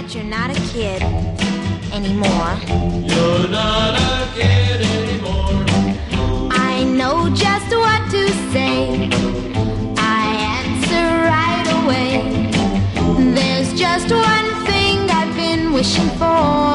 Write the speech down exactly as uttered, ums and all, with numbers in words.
that you're not a kid anymore. You're not a kid anymore. I know just what to say. I answer right away. There's just one thing I've been wishing for.